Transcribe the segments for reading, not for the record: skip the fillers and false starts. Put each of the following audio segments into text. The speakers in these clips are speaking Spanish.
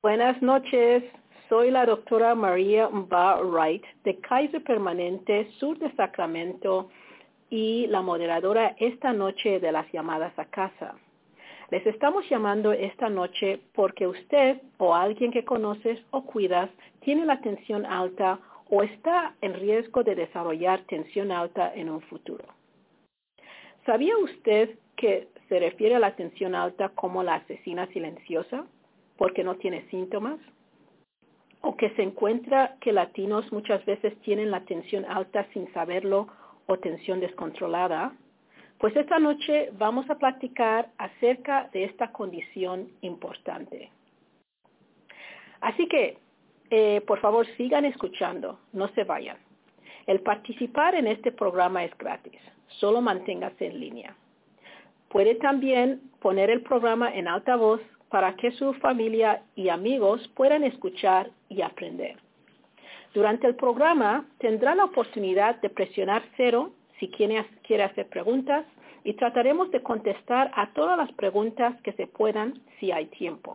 Buenas noches, soy la doctora María Mba Wright de Kaiser Permanente Sur de Sacramento y la moderadora esta noche de las llamadas a casa. Les estamos llamando esta noche porque usted o alguien que conoces o cuidas tiene la tensión alta o está en riesgo de desarrollar tensión alta en un futuro. ¿Sabía usted que se refiere a la tensión alta como la asesina silenciosa porque no tiene síntomas? ¿O que se encuentra que latinos muchas veces tienen la tensión alta sin saberlo o tensión descontrolada? Pues esta noche vamos a platicar acerca de esta condición importante. Así que, por favor, sigan escuchando, no se vayan. El participar en este programa es gratis, solo manténgase en línea. Puede también poner el programa en alta voz para que su familia y amigos puedan escuchar y aprender. Durante el programa tendrá la oportunidad de presionar 0 si quiere hacer preguntas y trataremos de contestar a todas las preguntas que se puedan si hay tiempo.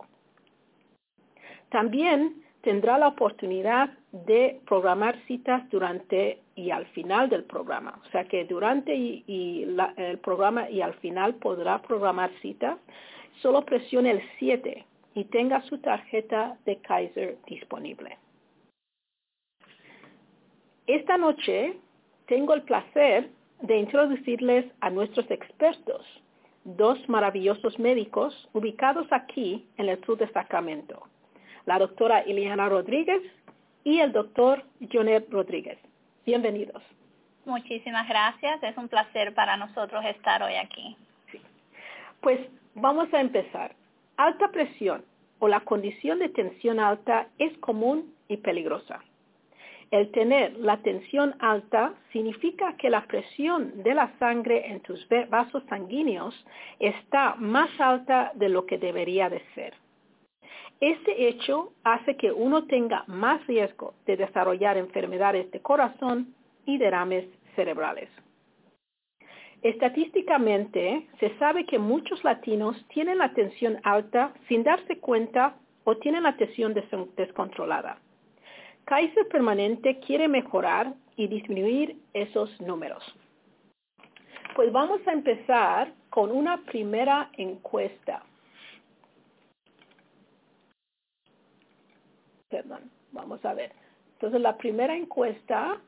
También tendrá la oportunidad de programar citas durante y al final del programa. O sea que durante el programa y al final podrá programar cita. Solo presione el 7 y tenga su tarjeta de Kaiser disponible. Esta noche tengo el placer de introducirles a nuestros expertos, 2 maravillosos médicos ubicados aquí en el sur de Sacramento, la doctora Ileana Rodríguez y el doctor Jonet Rodríguez. Bienvenidos. Muchísimas gracias. Es un placer para nosotros estar hoy aquí. Sí. Pues vamos a empezar. Alta presión o la condición de tensión alta es común y peligrosa. El tener la tensión alta significa que la presión de la sangre en tus vasos sanguíneos está más alta de lo que debería de ser. Este hecho hace que uno tenga más riesgo de desarrollar enfermedades de corazón y derrames cerebrales. Estadísticamente, se sabe que muchos latinos tienen la tensión alta sin darse cuenta o tienen la tensión descontrolada. Kaiser Permanente quiere mejorar y disminuir esos números. Pues vamos a empezar con una primera encuesta. Perdón, vamos a ver. Entonces, la primera encuesta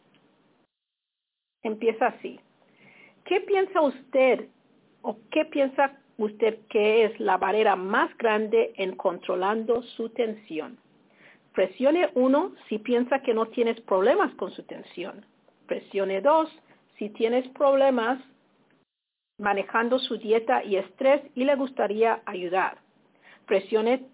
empieza así. ¿Qué piensa usted o qué piensa usted que es la barrera más grande en controlando su tensión? Presione 1 si piensa que no tienes problemas con su tensión. Presione 2 si tienes problemas manejando su dieta y estrés y le gustaría ayudar. Presione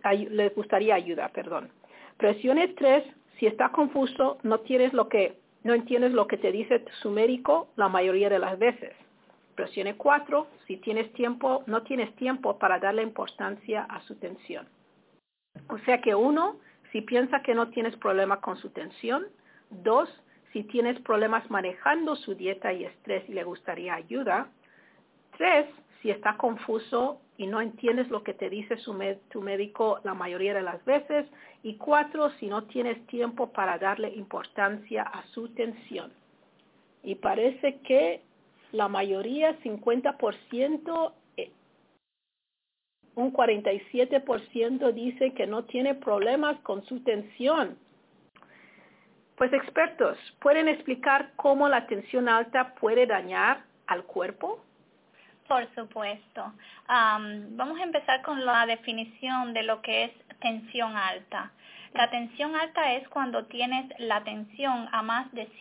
3 si está confuso, no entiendes lo que te dice su médico la mayoría de las veces. Presione 4 si no tienes tiempo para darle importancia a su tensión. O sea que 1, si piensa que no tienes problema con su tensión. 2, si tienes problemas manejando su dieta y estrés y le gustaría ayuda. 3, si está confuso y no entiendes lo que te dice tu médico la mayoría de las veces. Y 4, si no tienes tiempo para darle importancia a su tensión. Y parece que la mayoría, 50%, un 47% dice que no tiene problemas con su tensión. Pues expertos, ¿pueden explicar cómo la tensión alta puede dañar al cuerpo? Por supuesto. Vamos a empezar con la definición de lo que es tensión alta. La tensión alta es cuando tienes la tensión a más de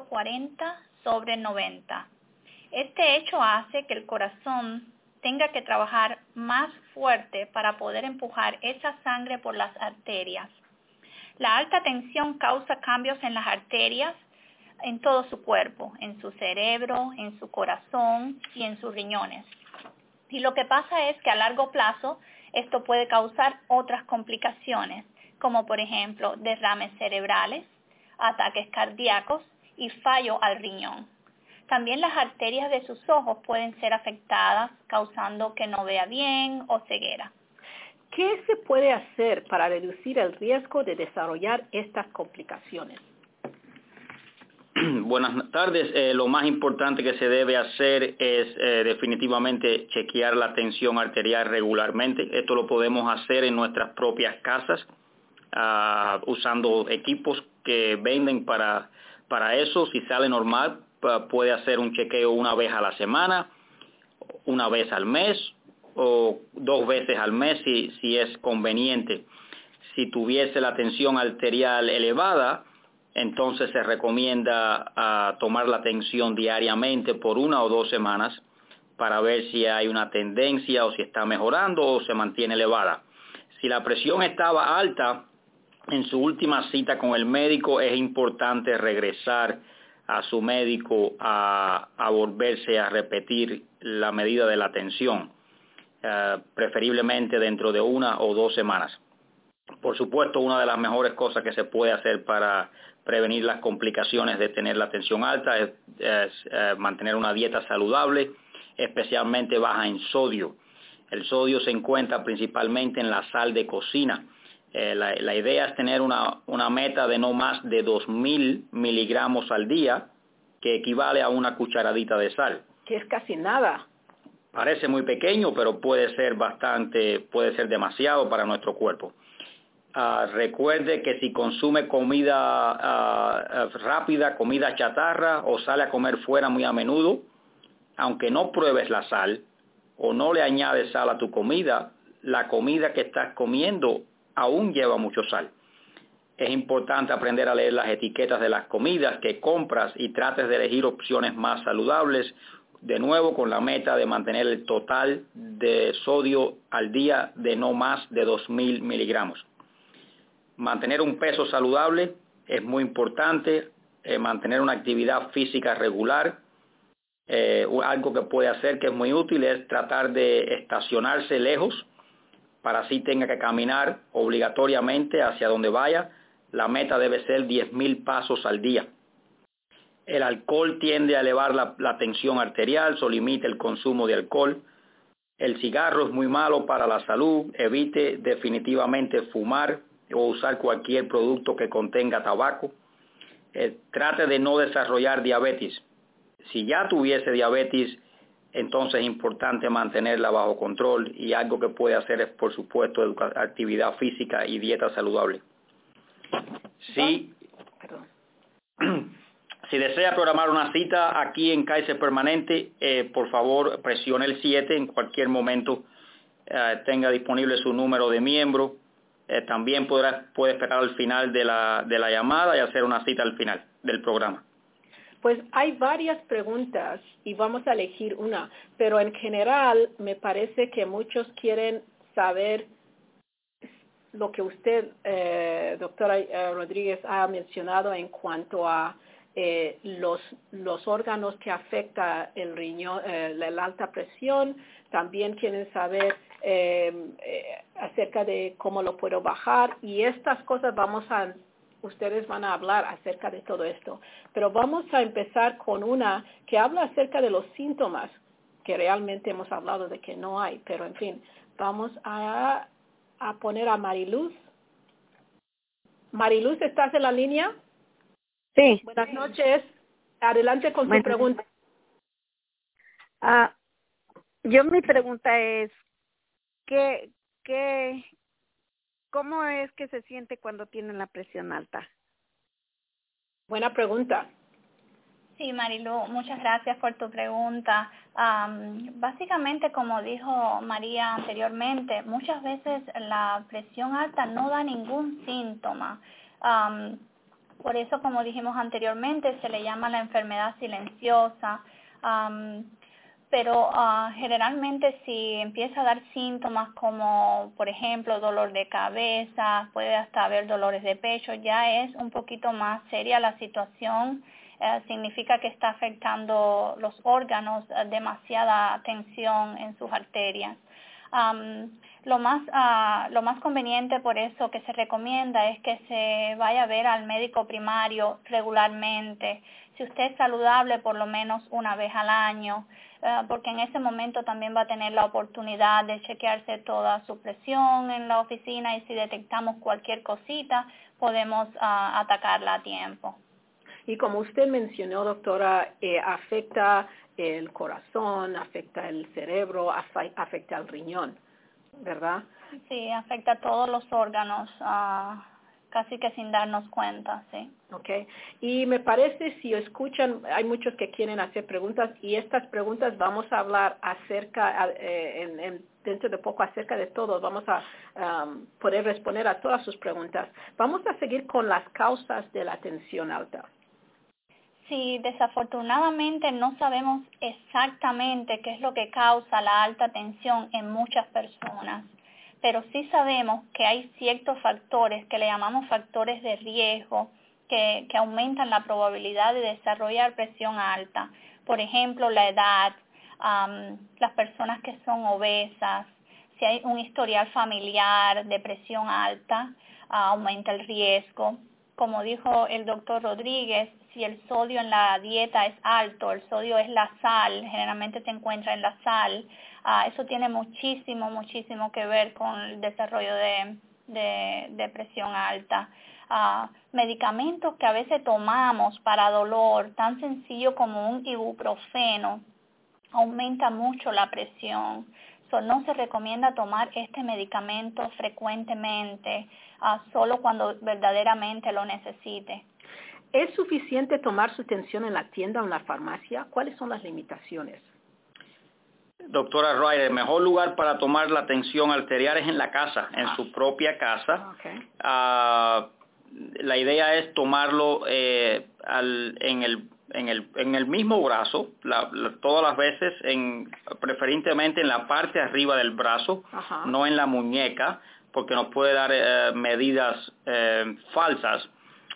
140/90. Este hecho hace que el corazón tenga que trabajar más fuerte para poder empujar esa sangre por las arterias. La alta tensión causa cambios en las arterias en todo su cuerpo, en su cerebro, en su corazón y en sus riñones. Y lo que pasa es que a largo plazo esto puede causar otras complicaciones, como por ejemplo derrames cerebrales, ataques cardíacos y fallo al riñón. También las arterias de sus ojos pueden ser afectadas, causando que no vea bien o ceguera. ¿Qué se puede hacer para reducir el riesgo de desarrollar estas complicaciones? Buenas tardes. Lo más importante que se debe hacer es definitivamente chequear la tensión arterial regularmente. Esto lo podemos hacer en nuestras propias casas, usando equipos que venden para eso. Si sale normal, puede hacer un chequeo una vez a la semana, una vez al mes o 2 veces al mes si es conveniente. Si tuviese la tensión arterial elevada, entonces se recomienda tomar la tensión diariamente por 1 o 2 semanas para ver si hay una tendencia o si está mejorando o se mantiene elevada. Si la presión estaba alta en su última cita con el médico, es importante regresar a su médico a volverse a repetir la medida de la tensión, preferiblemente dentro de 1 o 2 semanas. Por supuesto, una de las mejores cosas que se puede hacer para prevenir las complicaciones de tener la tensión alta es mantener una dieta saludable, especialmente baja en sodio. El sodio se encuentra principalmente en la sal de cocina. La idea es tener una meta de no más de 2,000 miligramos al día, que equivale a una cucharadita de sal. Que es casi nada. Parece muy pequeño, pero puede ser demasiado para nuestro cuerpo. Recuerde que si consume comida rápida, comida chatarra o sale a comer fuera muy a menudo, aunque no pruebes la sal o no le añades sal a tu comida, la comida que estás comiendo aún lleva mucho sal. Es importante aprender a leer las etiquetas de las comidas que compras y trates de elegir opciones más saludables, de nuevo con la meta de mantener el total de sodio al día de no más de 2,000 miligramos. Mantener un peso saludable es muy importante, mantener una actividad física regular. Algo que puede hacer que es muy útil es tratar de estacionarse lejos para así tenga que caminar obligatoriamente hacia donde vaya. La meta debe ser 10,000 pasos al día. El alcohol tiende a elevar la tensión arterial, so limite el consumo de alcohol. El cigarro es muy malo para la salud. Evite definitivamente fumar o usar cualquier producto que contenga tabaco. Trate de no desarrollar diabetes. Si ya tuviese diabetes, entonces es importante mantenerla bajo control, y algo que puede hacer es, por supuesto, actividad física y dieta saludable. Si desea programar una cita aquí en Kaiser Permanente, por favor presione el 7 en cualquier momento. Tenga disponible su número de miembro. También puede esperar al final de la llamada y hacer una cita al final del programa. Pues hay varias preguntas y vamos a elegir una, pero en general me parece que muchos quieren saber lo que usted, doctora Rodríguez, ha mencionado en cuanto a los órganos que afecta el riñón, la alta presión. También quieren saber acerca de cómo lo puedo bajar, y estas cosas ustedes van a hablar acerca de todo esto. Pero vamos a empezar con una que habla acerca de los síntomas, que realmente hemos hablado de que no hay, pero en fin, vamos a poner a Mariluz. Mariluz, ¿estás en la línea? Sí. Buenas noches. Adelante con su pregunta. Mi pregunta es, ¿cómo es que se siente cuando tienen la presión alta? Buena pregunta. Sí, Marilu, muchas gracias por tu pregunta. Básicamente, como dijo María anteriormente, muchas veces la presión alta no da ningún síntoma. Por eso, como dijimos anteriormente, se le llama la enfermedad silenciosa. Pero generalmente si empieza a dar síntomas como, por ejemplo, dolor de cabeza, puede hasta haber dolores de pecho, ya es un poquito más seria la situación. Significa que está afectando los órganos, demasiada tensión en sus arterias. Lo más conveniente, por eso que se recomienda, es que se vaya a ver al médico primario regularmente. Si usted es saludable, por lo menos una vez al año, porque en ese momento también va a tener la oportunidad de chequearse toda su presión en la oficina, y si detectamos cualquier cosita, podemos atacarla a tiempo. Y como usted mencionó, doctora, afecta el corazón, afecta el cerebro, afecta el riñón, ¿verdad? Sí, afecta a todos los órganos, casi que sin darnos cuenta, sí. Okay. Y me parece, si escuchan, hay muchos que quieren hacer preguntas, y estas preguntas vamos a hablar acerca, dentro de poco, acerca de todo. Vamos a poder responder a todas sus preguntas. Vamos a seguir con las causas de la tensión alta. Sí, desafortunadamente no sabemos exactamente qué es lo que causa la alta tensión en muchas personas, pero sí sabemos que hay ciertos factores que le llamamos factores de riesgo que aumentan la probabilidad de desarrollar presión alta. Por ejemplo, la edad, las personas que son obesas, si hay un historial familiar de presión alta, aumenta el riesgo. Como dijo el doctor Rodríguez, si el sodio en la dieta es alto, el sodio es la sal, generalmente se encuentra en la sal, eso tiene muchísimo que ver con el desarrollo de presión alta. Medicamentos que a veces tomamos para dolor, tan sencillo como un ibuprofeno, aumenta mucho la presión. No se recomienda tomar este medicamento frecuentemente, solo cuando verdaderamente lo necesite. ¿Es suficiente tomar su tensión en la tienda o en la farmacia? ¿Cuáles son las limitaciones? Doctora Wright, el mejor lugar para tomar la tensión arterial es en la casa, en su propia casa. Okay. La idea es tomarlo en el mismo brazo, todas las veces, preferentemente en la parte de arriba del brazo, no en la muñeca, porque nos puede dar medidas falsas.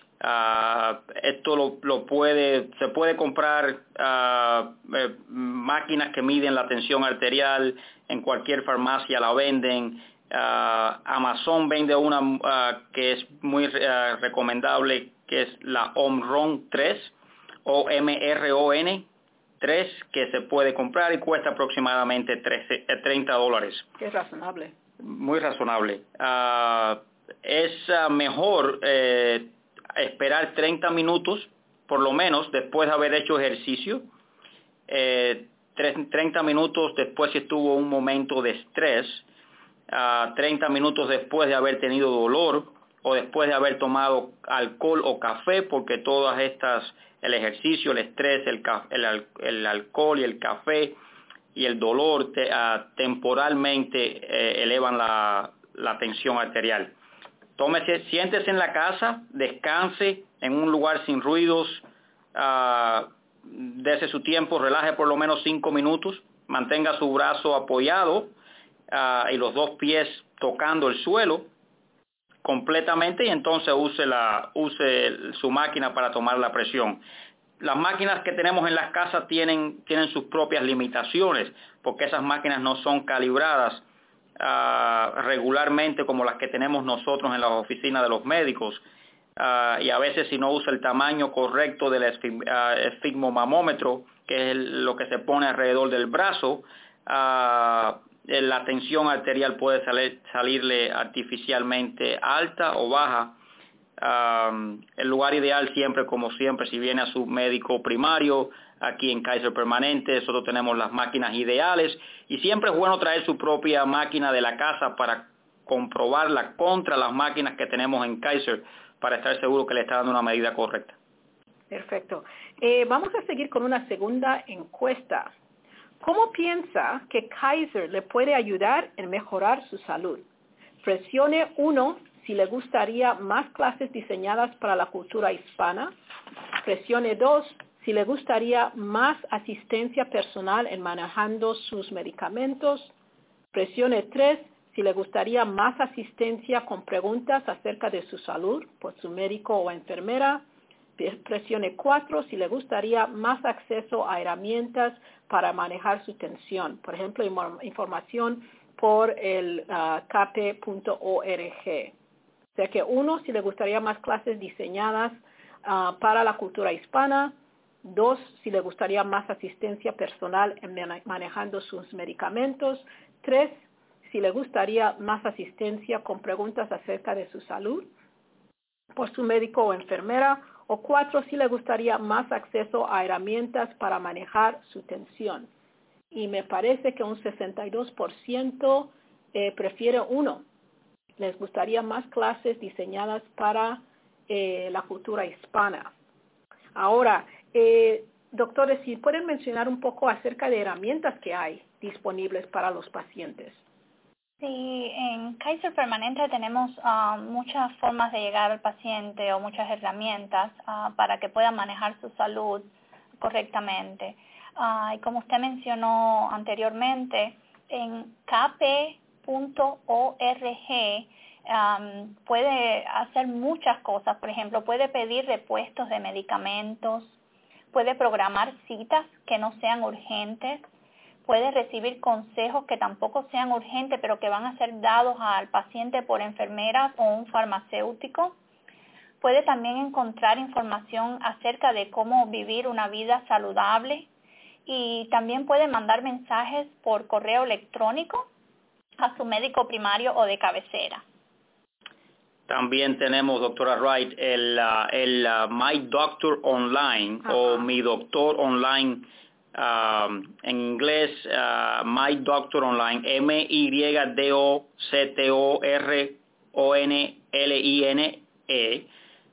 Esto se puede comprar máquinas que miden la tensión arterial, en cualquier farmacia la venden. Amazon vende una que es muy recomendable, que es la Omron 3, OMRON 3, que se puede comprar y cuesta aproximadamente $30. Es razonable. Muy razonable. Es mejor esperar 30 minutos, por lo menos, después de haber hecho ejercicio. 30 minutos después si estuvo un momento de estrés, 30 minutos después de haber tenido dolor o después de haber tomado alcohol o café, porque todas estas, el ejercicio, el estrés, el alcohol y el café y el dolor temporalmente elevan la tensión arterial. Siéntese en la casa, descanse en un lugar sin ruidos, dese su tiempo, relaje por lo menos 5 minutos, mantenga su brazo apoyado y los 2 pies tocando el suelo completamente, y entonces use su máquina para tomar la presión. Las máquinas que tenemos en las casas tienen sus propias limitaciones, porque esas máquinas no son calibradas regularmente como las que tenemos nosotros en las oficinas de los médicos, y a veces si no usa el tamaño correcto del esfigmomamómetro, que es lo que se pone alrededor del brazo, la tensión arterial puede salirle artificialmente alta o baja. El lugar ideal siempre, como siempre, si viene a su médico primario, aquí en Kaiser Permanente, nosotros tenemos las máquinas ideales, y siempre es bueno traer su propia máquina de la casa para comprobarla contra las máquinas que tenemos en Kaiser, para estar seguro que le está dando una medida correcta. Perfecto. Vamos a seguir con una segunda encuesta. ¿Cómo piensa que Kaiser le puede ayudar en mejorar su salud? Presione 1 si le gustaría más clases diseñadas para la cultura hispana. Presione 2 si le gustaría más asistencia personal en manejando sus medicamentos. Presione 3 si le gustaría más asistencia con preguntas acerca de su salud por su médico o enfermera. Presione 4 si le gustaría más acceso a herramientas para manejar su tensión, por ejemplo, información por el cape.org. O sea que uno, si le gustaría más clases diseñadas para la cultura hispana. 2, si le gustaría más asistencia personal en manejando sus medicamentos. 3, si le gustaría más asistencia con preguntas acerca de su salud por su médico o enfermera. O 4, si le gustaría más acceso a herramientas para manejar su tensión. Y me parece que un 62% prefiere 1. Les gustaría más clases diseñadas para la cultura hispana. Ahora, doctores, si pueden mencionar un poco acerca de herramientas que hay disponibles para los pacientes. Sí, en Kaiser Permanente tenemos muchas formas de llegar al paciente o muchas herramientas para que puedan manejar su salud correctamente. Y como usted mencionó anteriormente, en cape.org puede hacer muchas cosas. Por ejemplo, puede pedir repuestos de medicamentos, puede programar citas que no sean urgentes, puede recibir consejos que tampoco sean urgentes, pero que van a ser dados al paciente por enfermeras o un farmacéutico. Puede también encontrar información acerca de cómo vivir una vida saludable y también puede mandar mensajes por correo electrónico a su médico primario o de cabecera. También tenemos, doctora Wright, el My Doctor Online o Mi Doctor Online, en inglés, My Doctor Online, MYDoctorOnline,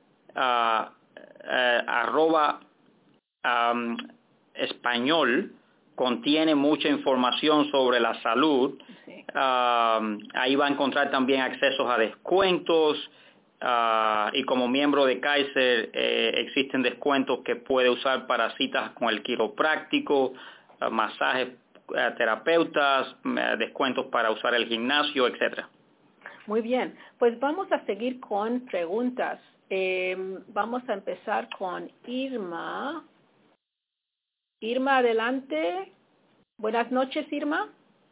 español, contiene mucha información sobre la salud. Sí. Ahí va a encontrar también accesos a descuentos y como miembro de Kaiser existen descuentos que puede usar para citas con el quiropráctico, masajes, terapeutas, descuentos para usar el gimnasio, etcétera. Muy bien, pues vamos a seguir con preguntas. Vamos a empezar con Irma. Irma, adelante. Buenas noches, Irma.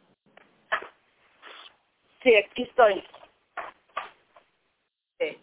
Sí, aquí estoy. Sí.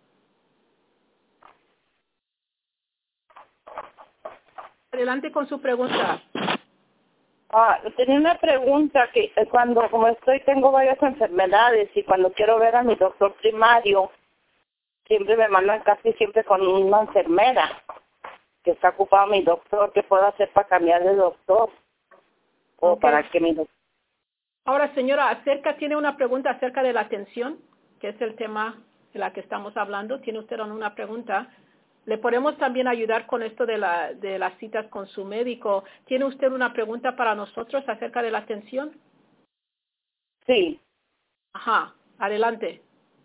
Adelante con su pregunta. Tenía una pregunta que como tengo varias enfermedades y cuando quiero ver a mi doctor primario, siempre me mandan casi siempre con una enfermera que está ocupado mi doctor. ¿Qué puedo hacer para cambiar de doctor? O para que mi doctor... Ahora, señora, ¿tiene una pregunta acerca de la atención, que es el tema de la que estamos hablando? ¿Tiene usted una pregunta? ¿Le podemos también ayudar con esto de las citas con su médico? ¿Tiene usted una pregunta para nosotros acerca de la atención? Sí. Ajá, adelante.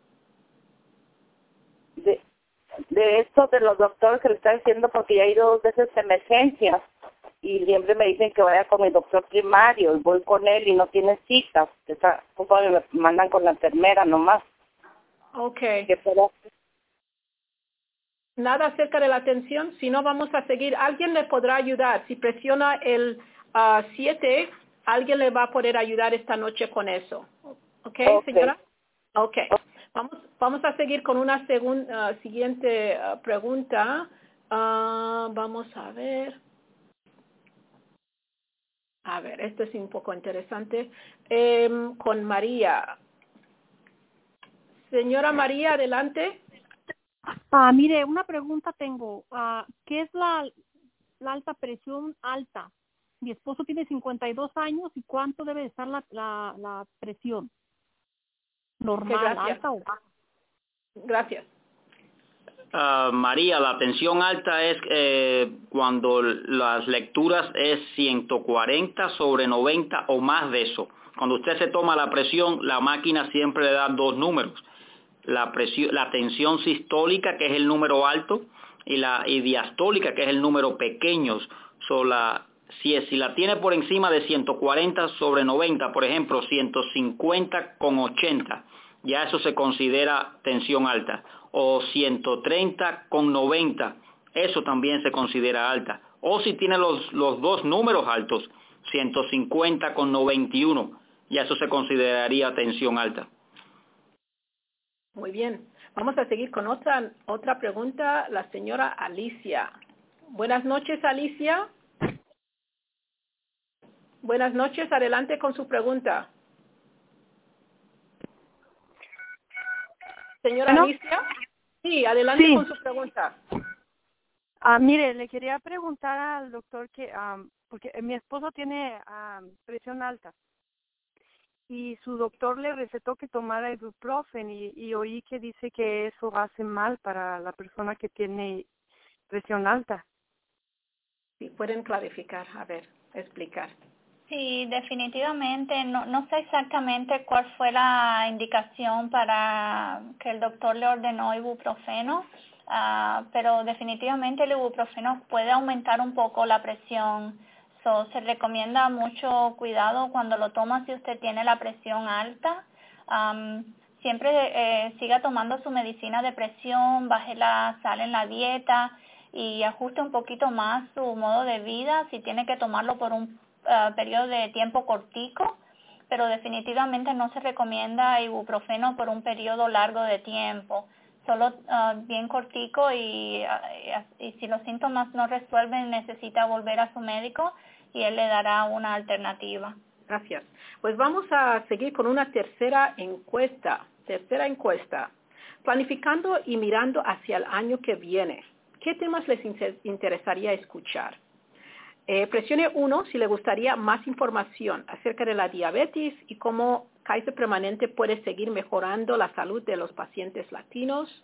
De esto de los doctores que le están diciendo, porque ya he ido 2 veces a emergencias y siempre me dicen que vaya con mi doctor primario y voy con él y no tiene citas. Me mandan con la enfermera nomás. Okay. ¿Qué puedo hacer? Nada acerca de la atención, si no vamos a seguir. Alguien le podrá ayudar. Si presiona el 7, alguien le va a poder ayudar esta noche con eso. ¿Ok, señora? Ok. Vamos a seguir con una siguiente pregunta. Vamos a ver. A ver, esto es un poco interesante. Con María. Señora María, adelante. Mire, una pregunta tengo. ¿Qué es la alta presión alta? Mi esposo tiene 52 años y ¿cuánto debe estar la presión? ¿Normal, alta o baja? Gracias. María, la tensión alta es cuando las lecturas es 140/90 o más de eso. Cuando usted se toma la presión, la máquina siempre le da 2 números. La tensión sistólica, que es el número alto, y diastólica, que es el número pequeño. Si la tiene por encima de 140/90, por ejemplo, 150/80, ya eso se considera tensión alta. O 130/90, eso también se considera alta. O si tiene los 2 números altos, 150/91, Ya eso se consideraría tensión alta. Muy bien. Vamos a seguir con otra pregunta, la señora Alicia. Buenas noches, Alicia. Buenas noches, adelante con su pregunta. Señora Alicia. Sí, adelante con su pregunta. Mire, le quería preguntar al doctor que, porque mi esposo tiene presión alta y su doctor le recetó que tomara ibuprofen y oí que dice que eso hace mal para la persona que tiene presión alta. Si pueden clarificar, a ver, explicar. Sí, definitivamente. No sé exactamente cuál fue la indicación para que el doctor le ordenó ibuprofeno, pero definitivamente el ibuprofeno puede aumentar un poco la presión. Se recomienda mucho cuidado cuando lo toma si usted tiene la presión alta. Siempre siga tomando su medicina de presión, baje la sal en la dieta y ajuste un poquito más su modo de vida si tiene que tomarlo por un periodo de tiempo cortico, pero definitivamente no se recomienda ibuprofeno por un periodo largo de tiempo, solo bien cortico y si los síntomas no resuelven necesita volver a su médico y él le dará una alternativa. Gracias. Pues vamos a seguir con una tercera encuesta. Planificando y mirando hacia el año que viene, ¿qué temas les interesaría escuchar? Presione 1 si le gustaría más información acerca de la diabetes y cómo Kaiser Permanente puede seguir mejorando la salud de los pacientes latinos.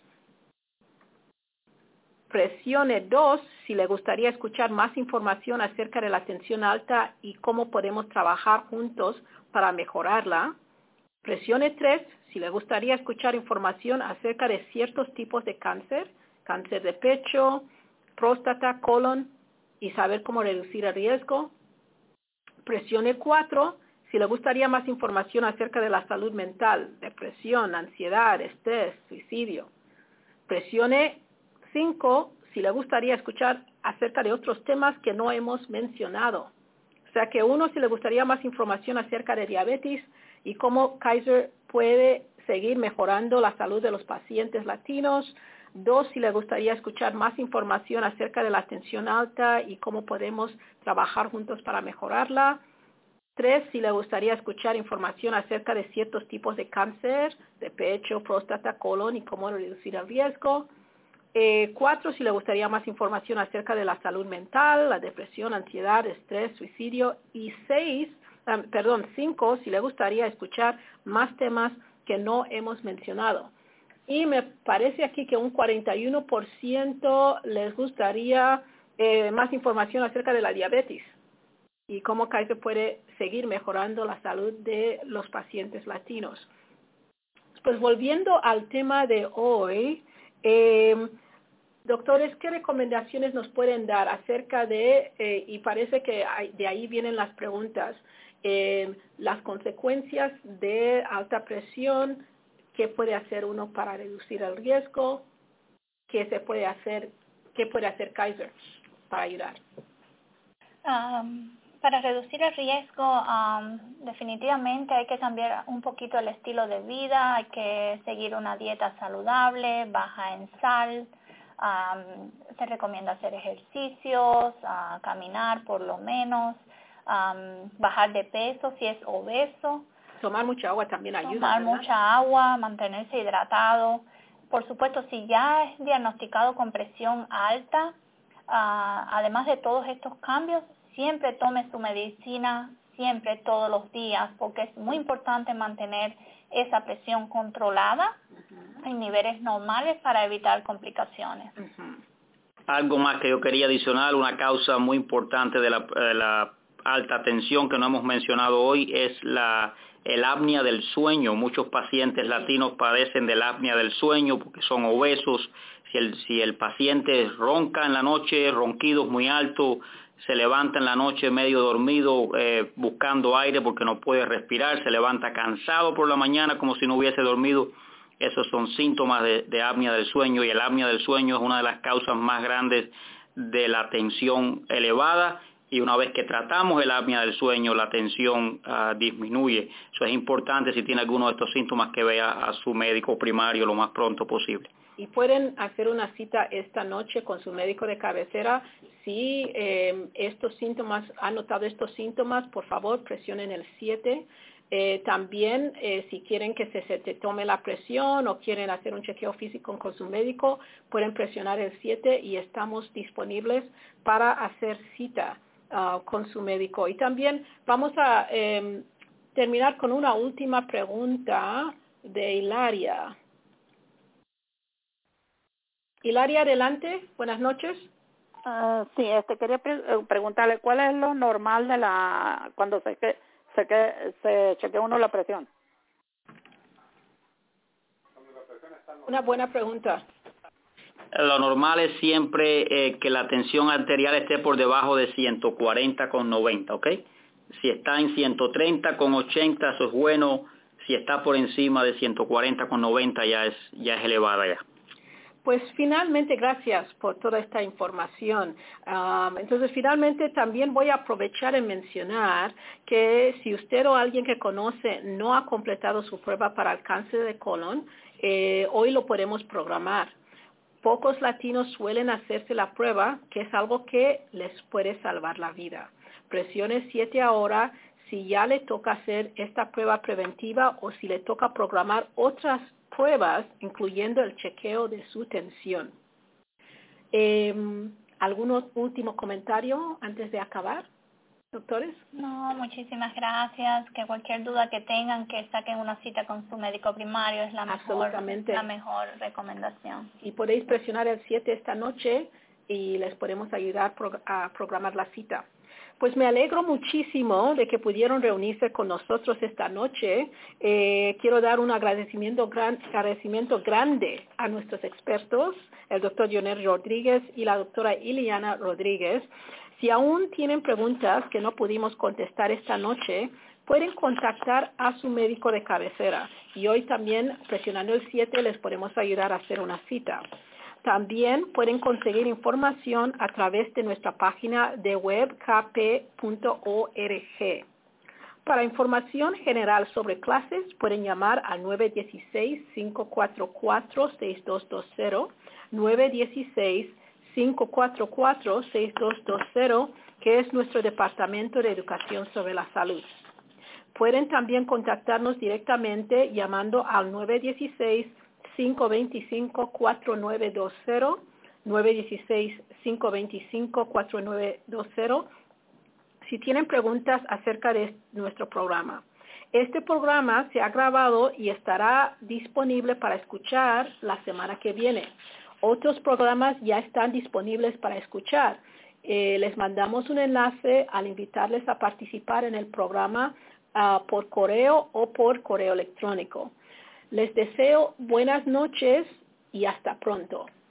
Presione 2 si le gustaría escuchar más información acerca de la tensión alta y cómo podemos trabajar juntos para mejorarla. Presione 3 si le gustaría escuchar información acerca de ciertos tipos de cáncer, cáncer de pecho, próstata, colon, y saber cómo reducir el riesgo. Presione 4 si le gustaría más información acerca de la salud mental, depresión, ansiedad, estrés, suicidio. Presione 5 si le gustaría escuchar acerca de otros temas que no hemos mencionado. O sea que 1 si le gustaría más información acerca de diabetes y cómo Kaiser puede seguir mejorando la salud de los pacientes latinos. 2 si le gustaría escuchar más información acerca de la tensión alta y cómo podemos trabajar juntos para mejorarla. 3 si le gustaría escuchar información acerca de ciertos tipos de cáncer, de pecho, próstata, colon y cómo reducir el riesgo. 4 si le gustaría más información acerca de la salud mental, la depresión, ansiedad, estrés, suicidio. Y 5 si le gustaría escuchar más temas que no hemos mencionado. Y me parece aquí que un 41% les gustaría más información acerca de la diabetes y cómo Kaiser puede seguir mejorando la salud de los pacientes latinos. Pues volviendo al tema de hoy, doctores, ¿qué recomendaciones nos pueden dar acerca de, y parece que de ahí vienen las preguntas, las consecuencias de alta presión? ¿Qué puede hacer uno para reducir el riesgo? ¿Qué puede hacer Kaiser para ayudar? Para reducir el riesgo, definitivamente hay que cambiar un poquito el estilo de vida, hay que seguir una dieta saludable, baja en sal, se recomienda hacer ejercicios, caminar por lo menos, bajar de peso si es obeso. Tomar mucha agua también ayuda. Tomar mucha agua, mantenerse hidratado. Por supuesto, si ya es diagnosticado con presión alta, además de todos estos cambios, siempre tome su medicina, siempre, todos los días, porque es muy importante mantener esa presión controlada en niveles normales para evitar complicaciones. Algo más que yo quería adicionar, una causa muy importante de la alta tensión que no hemos mencionado hoy es el apnea del sueño. Muchos pacientes latinos padecen del apnea del sueño porque son obesos. Si el paciente ronca en la noche, ronquidos muy altos, se levanta en la noche medio dormido buscando aire porque no puede respirar, se levanta cansado por la mañana como si no hubiese dormido, esos son síntomas de apnea del sueño, y el apnea del sueño es una de las causas más grandes de la tensión elevada y una vez que tratamos el apnea del sueño, la tensión disminuye. Eso es importante si tiene alguno de estos síntomas que vea a su médico primario lo más pronto posible. Y pueden hacer una cita esta noche con su médico de cabecera. Si estos síntomas, han notado estos síntomas, por favor presionen el 7. También si quieren que se tome la presión o quieren hacer un chequeo físico con su médico, pueden presionar el 7 y estamos disponibles para hacer cita con su médico. Y también vamos a terminar con una última pregunta de Hilaria. Hilaria, adelante. Buenas noches. Sí, quería preguntarle cuál es lo normal de cuando se chequea uno la presión. Una buena pregunta. Lo normal es siempre que la tensión arterial esté por debajo de 140/90, ¿ok? Si está en 130/80, eso es bueno. Si está por encima de 140/90, ya es elevada ya. Pues finalmente, gracias por toda esta información. Entonces, finalmente también voy a aprovechar en mencionar que si usted o alguien que conoce no ha completado su prueba para el cáncer de colon, hoy lo podemos programar. Pocos latinos suelen hacerse la prueba, que es algo que les puede salvar la vida. Presione 7 ahora si ya le toca hacer esta prueba preventiva o si le toca programar otras pruebas, incluyendo el chequeo de su tensión. ¿Algún último comentario antes de acabar, doctores? No, muchísimas gracias. Que cualquier duda que tengan, que saquen una cita con su médico primario, es la mejor recomendación. Y podéis presionar el 7 esta noche y les podemos ayudar a programar la cita. Pues me alegro muchísimo de que pudieron reunirse con nosotros esta noche. Quiero dar un agradecimiento grande a nuestros expertos, el doctor Jonel Rodríguez y la doctora Iliana Rodríguez. Si aún tienen preguntas que no pudimos contestar esta noche, pueden contactar a su médico de cabecera. Y hoy también, presionando el 7, les podemos ayudar a hacer una cita. También pueden conseguir información a través de nuestra página de web kp.org. Para información general sobre clases, pueden llamar al 916-544-6220, 916-544-6220, que es nuestro Departamento de Educación sobre la Salud. Pueden también contactarnos directamente llamando al 916-525-4920, 916-525-4920, si tienen preguntas acerca de nuestro programa. Este programa se ha grabado y estará disponible para escuchar la semana que viene. Otros programas ya están disponibles para escuchar. Les mandamos un enlace al invitarles a participar en el programa por correo o por correo electrónico. Les deseo buenas noches y hasta pronto.